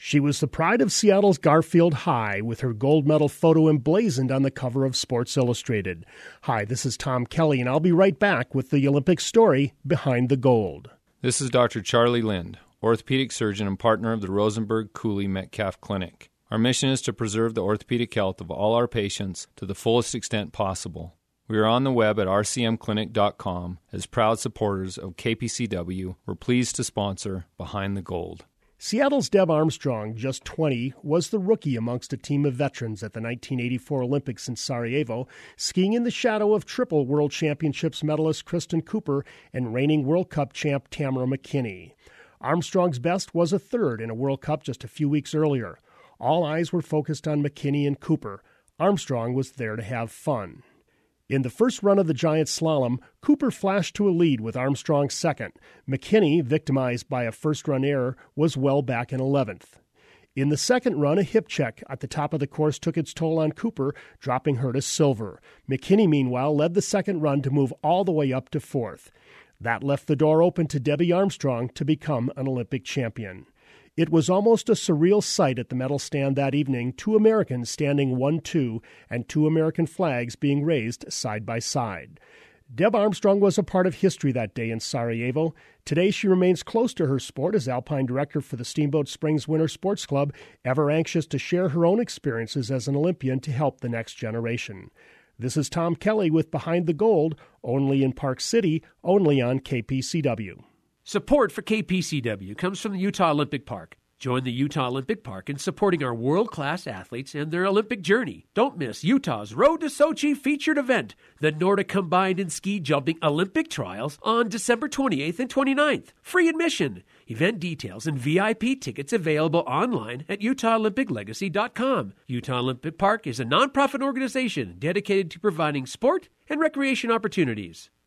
She was the pride of Seattle's Garfield High, with her gold medal photo emblazoned on the cover of Sports Illustrated. Hi, this is Tom Kelly, and I'll be right back with the Olympic story behind the gold. This is Dr. Charlie Lind, orthopedic surgeon and partner of the Rosenberg Cooley Metcalf Clinic. Our mission is to preserve the orthopedic health of all our patients to the fullest extent possible. We are on the web at rcmclinic.com. As proud supporters of KPCW, we're pleased to sponsor Behind the Gold. Seattle's Deb Armstrong, just 20, was the rookie amongst a team of veterans at the 1984 Olympics in Sarajevo, skiing in the shadow of triple World Championships medalist Kristen Cooper and reigning World Cup champ Tamara McKinney. Armstrong's best was a third in a World Cup just a few weeks earlier. All eyes were focused on McKinney and Cooper. Armstrong was there to have fun. In the first run of the giant slalom, Cooper flashed to a lead with Armstrong second. McKinney, victimized by a first-run error, was well back in 11th. In the second run, a hip check at the top of the course took its toll on Cooper, dropping her to silver. McKinney, meanwhile, led the second run to move all the way up to fourth. That left the door open to Debbie Armstrong to become an Olympic champion. It was almost a surreal sight at the medal stand that evening, two Americans standing 1-2 and two American flags being raised side by side. Deb Armstrong was a part of history that day in Sarajevo. Today she remains close to her sport as Alpine Director for the Steamboat Springs Winter Sports Club, ever anxious to share her own experiences as an Olympian to help the next generation. This is Tom Kelly with Behind the Gold, only in Park City, only on KPCW. Support for KPCW comes from the Utah Olympic Park. Join the Utah Olympic Park in supporting our world-class athletes and their Olympic journey. Don't miss Utah's Road to Sochi featured event, the Nordic Combined and Ski Jumping Olympic Trials, on December 28th and 29th. Free admission. Event details and VIP tickets available online at UtahOlympicLegacy.com. Utah Olympic Park is a nonprofit organization dedicated to providing sport and recreation opportunities.